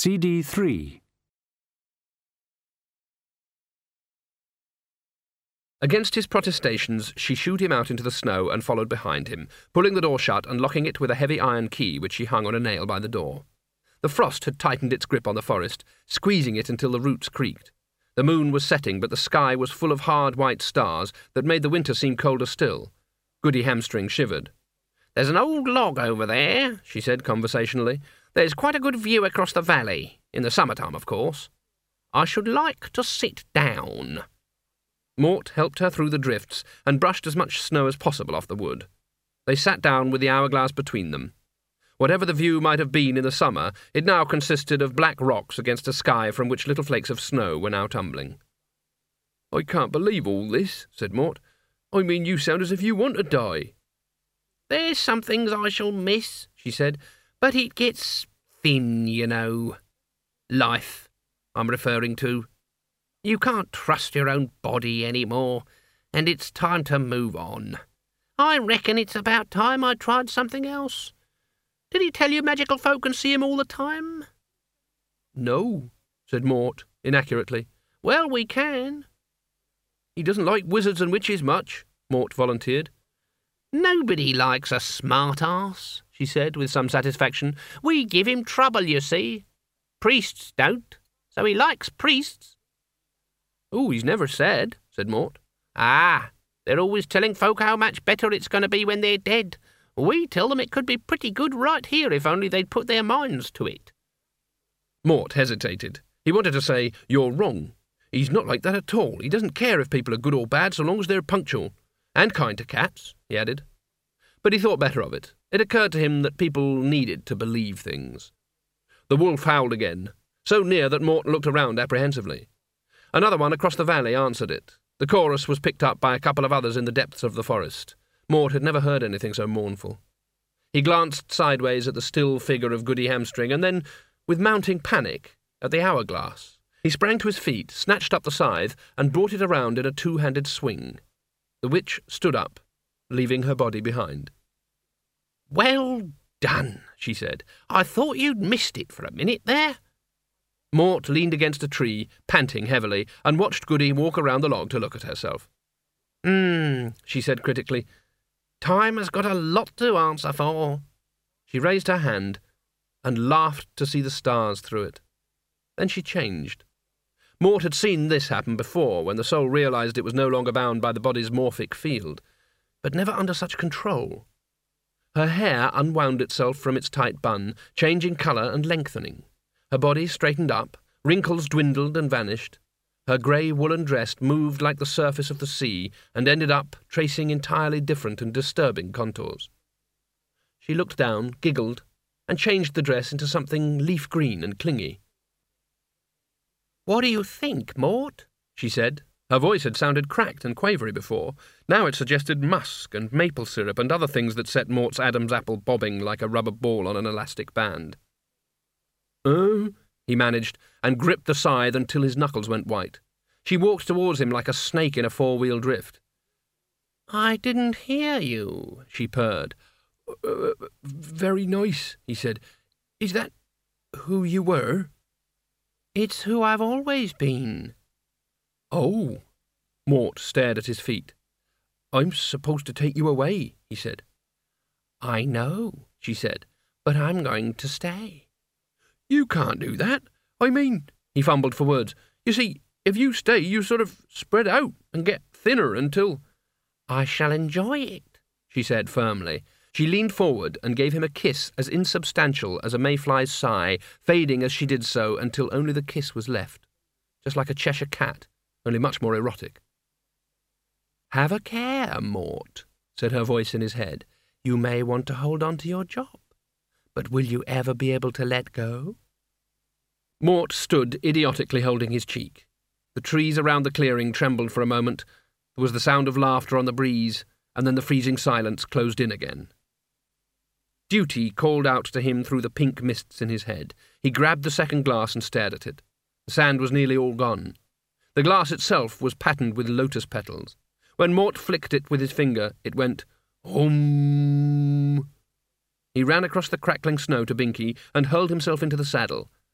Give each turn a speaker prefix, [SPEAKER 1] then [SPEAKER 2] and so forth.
[SPEAKER 1] CD 3.
[SPEAKER 2] Against his protestations, she shooed him out into the snow and followed behind him, pulling the door shut and locking it with a heavy iron key which she hung on a nail by the door. The frost had tightened its grip on the forest, squeezing it until the roots creaked. The moon was setting, but the sky was full of hard white stars that made the winter seem colder still. Goody Hamstring shivered.
[SPEAKER 3] "There's an old log over there," she said conversationally. "There's quite a good view across the valley, in the summer-time, of course. I should like to sit down."
[SPEAKER 2] Mort helped her through the drifts and brushed as much snow as possible off the wood. They sat down with the hourglass between them. Whatever the view might have been in the summer, it now consisted of black rocks against a sky from which little flakes of snow were now tumbling. "I can't believe all this," said Mort. "I mean, you sound as if you want to die."
[SPEAKER 3] "There's some things I shall miss," she said, "but it gets thin, you know. Life, I'm referring to. You can't trust your own body any more, and it's time to move on. I reckon it's about time I tried something else. Did he tell you magical folk can see him all the time?"
[SPEAKER 2] "No," said Mort, inaccurately.
[SPEAKER 3] "Well, we can."
[SPEAKER 2] "He doesn't like wizards and witches much," Mort volunteered.
[SPEAKER 3] "Nobody likes a smart-ass," she said with some satisfaction. "We give him trouble, you see. Priests don't, so he likes priests."
[SPEAKER 2] "Oh, he's never said," said Mort.
[SPEAKER 3] "Ah, they're always telling folk how much better it's going to be when they're dead. We tell them it could be pretty good right here if only they'd put their minds to it."
[SPEAKER 2] Mort hesitated. He wanted to say, "You're wrong. He's not like that at all. He doesn't care if people are good or bad so long as they're punctual. And kind to cats," he added. But he thought better of it. It occurred to him that people needed to believe things. The wolf howled again, so near that Mort looked around apprehensively. Another one across the valley answered it. The chorus was picked up by a couple of others in the depths of the forest. Mort had never heard anything so mournful. He glanced sideways at the still figure of Goody Hamstring, and then, with mounting panic, at the hourglass. He sprang to his feet, snatched up the scythe, and brought it around in a two-handed swing. The witch stood up, leaving her body behind.
[SPEAKER 3] "Well done," she said. "I thought you'd missed it for a minute there."
[SPEAKER 2] Mort leaned against a tree, panting heavily, and watched Goody walk around the log to look at herself.
[SPEAKER 3] She said critically. "Time has got a lot to answer for."
[SPEAKER 2] She raised her hand and laughed to see the stars through it. Then she changed. Mort had seen this happen before, when the soul realized it was no longer bound by the body's morphic field, but never under such control. Her hair unwound itself from its tight bun, changing colour and lengthening. Her body straightened up, wrinkles dwindled and vanished. Her grey woolen dress moved like the surface of the sea and ended up tracing entirely different and disturbing contours. She looked down, giggled, and changed the dress into something leaf green and clingy.
[SPEAKER 3] "What do you think, Mort?"
[SPEAKER 2] she said. Her voice had sounded cracked and quavery before. Now it suggested musk and maple syrup and other things that set Mort's Adam's apple bobbing like a rubber ball on an elastic band. He managed, and gripped the scythe until his knuckles went white. She walked towards him like a snake in a four-wheel drift.
[SPEAKER 3] "I didn't hear you," she purred.
[SPEAKER 2] "Very nice," he said. "Is that who you were?"
[SPEAKER 3] "It's who I've always been."
[SPEAKER 2] "Oh." Mort stared at his feet. "I'm supposed to take you away," he said.
[SPEAKER 3] "I know," she said, "but I'm going to stay."
[SPEAKER 2] "You can't do that. I mean," he fumbled for words. "You see, if you stay, you sort of spread out and get thinner until—"
[SPEAKER 3] "I shall enjoy it," she said firmly.
[SPEAKER 2] She leaned forward and gave him a kiss as insubstantial as a mayfly's sigh, fading as she did so until only the kiss was left, just like a Cheshire cat, only much more erotic.
[SPEAKER 3] "Have a care, Mort," said her voice in his head. "You may want to hold on to your job, but will you ever be able to let go?"
[SPEAKER 2] Mort stood idiotically holding his cheek. The trees around the clearing trembled for a moment. There was the sound of laughter on the breeze, and then the freezing silence closed in again. Duty called out to him through the pink mists in his head. He grabbed the second glass and stared at it. The sand was nearly all gone. The glass itself was patterned with lotus petals. When Mort flicked it with his finger, it went, "Om." He ran across the crackling snow to Binky and hurled himself into the saddle.